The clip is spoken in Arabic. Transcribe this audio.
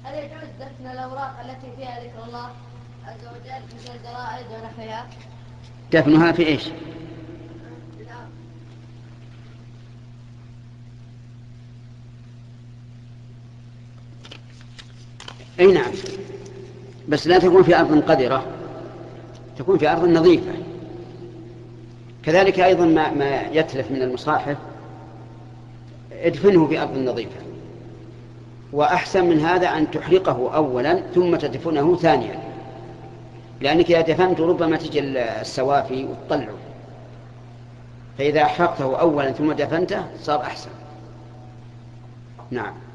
هل يجوز دفن الأوراق التي فيها ذكر الله عز وجل مثل الجرائد ونحوها؟ دفنها في إيش؟ أي نعم، بس لا تكون في أرض قذرة، تكون في أرض نظيفة. كذلك أيضا ما يتلف من المصاحف ادفنه في أرض نظيفة. وأحسن من هذا أن تحرقه أولا ثم تدفنه ثانيا، لأنك إذا دفنت ربما تجي السوافي وتطلعه، فإذا أحرقته أولا ثم دفنته صار أحسن. نعم.